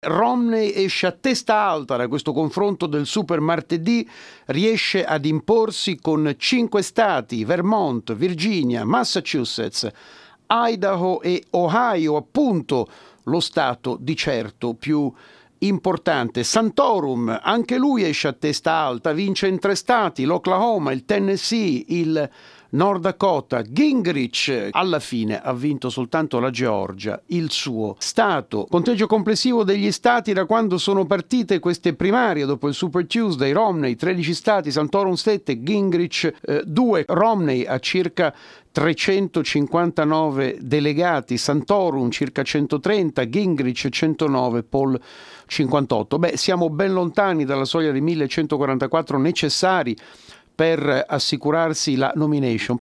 Romney esce a testa alta da questo confronto del super martedì, riesce ad imporsi con 5 stati, Vermont, Virginia, Massachusetts, Idaho e Ohio, appunto lo stato di certo più importante. Santorum, anche lui esce a testa alta, vince in 3 stati, l'Oklahoma, il Tennessee, il North Dakota. Gingrich alla fine ha vinto soltanto la Georgia, il suo stato. Conteggio complessivo degli stati da quando sono partite queste primarie dopo il Super Tuesday: Romney 13 stati, Santorum 7, Gingrich 2. Romney ha circa 359 delegati, Santorum circa 130, Gingrich 109, Paul 58. Siamo ben lontani dalla soglia dei 1144 necessari per assicurarsi la nomination.